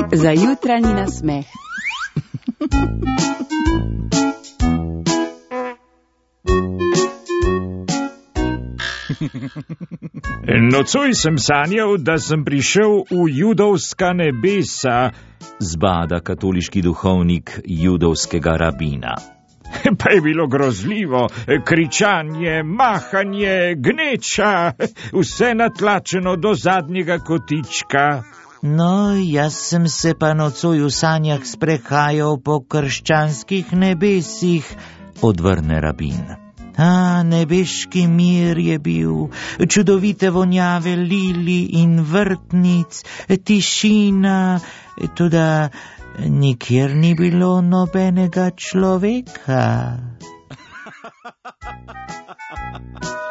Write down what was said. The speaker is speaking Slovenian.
Za jutranji nasmeh. Nocoj sem sanjal, da sem prišel v judovska nebesa, zbada katoliški duhovnik judovskega rabina. Pa je bilo grozljivo, kričanje, mahanje, gneča, vse natlačeno do zadnjega kotička. No, jaz sem se pa nocoj v sanjah sprehajal po krščanskih nebesih, odvrne rabin. Nebeški mir je bil, čudovite vonjave lili in vrtnic, tišina, toda nikjer ni bilo nobenega človeka.